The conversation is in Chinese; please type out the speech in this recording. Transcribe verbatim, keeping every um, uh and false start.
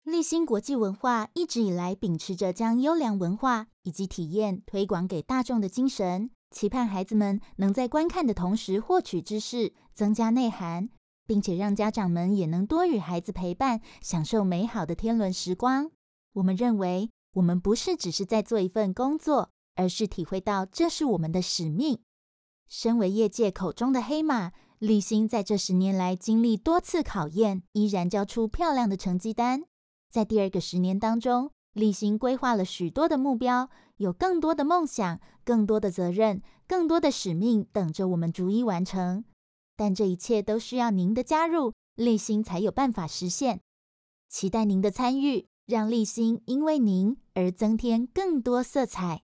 立新国际文化一直以来秉持着将优良文化以及体验推广给大众的精神，期盼孩子们能在观看的同时获取知识，增加内涵，并且让家长们也能多与孩子陪伴，享受美好的天伦时光。我们认为，我们不是只是在做一份工作，而是体会到这是我们的使命。身为业界口中的黑马，立新在这十年来经历多次考验，依然交出漂亮的成绩单。在第二个十年当中，立新规划了许多的目标，有更多的梦想，更多的责任，更多的使命等着我们逐一完成。但这一切都需要您的加入，立新才有办法实现。期待您的参与，让立新因为您而增添更多色彩。